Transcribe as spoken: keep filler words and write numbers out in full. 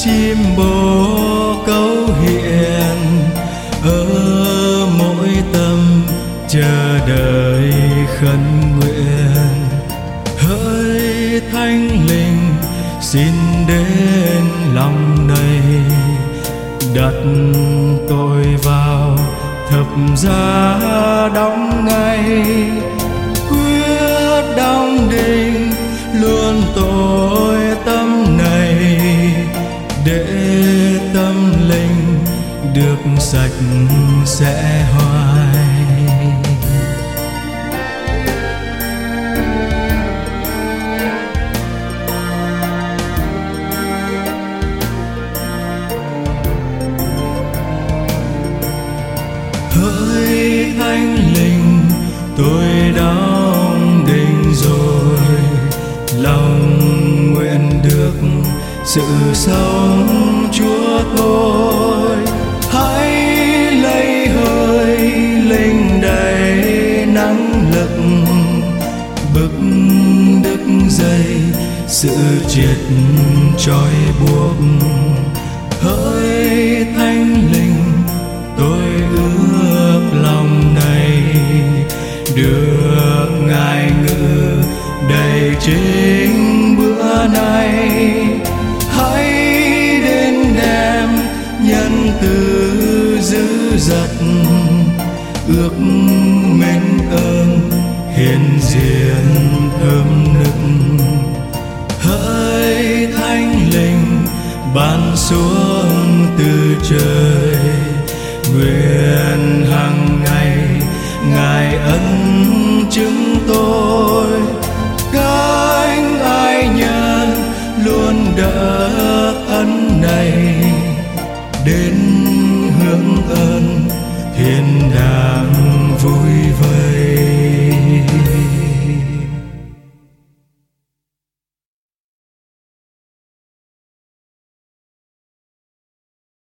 chim bồ câu hiện ở mỗi tâm chờ đợi khấn nguyện. Hỡi Thánh Linh xin đến lòng này, đặt tôi vào thập giá đóng ngay. Quyết đóng đinh luôn tội tâm này, để tâm linh được sạch sẽ hoài. Hỡi Thánh Linh tôi đóng đinh rồi, lòng nguyện được sự sống Chúa tôi. Hãy lấy hơi linh đầy năng lực, bức đứt dây sự triệt trói buộc. Hỡi Thánh Linh tôi ước lòng này, được Ngài ngự đầy chính bữa nay. Hãy đến đem nhân từ dữ dật, ước mến ơn hiền diện thơm nức. Hỡi Thánh Linh ban xuống từ trời, nguyện hàng ngày Ngài ân chứng tôi. Cánh ai nhân luôn đỡ ân này, đến hướng ơn thiên đàng vui vơi.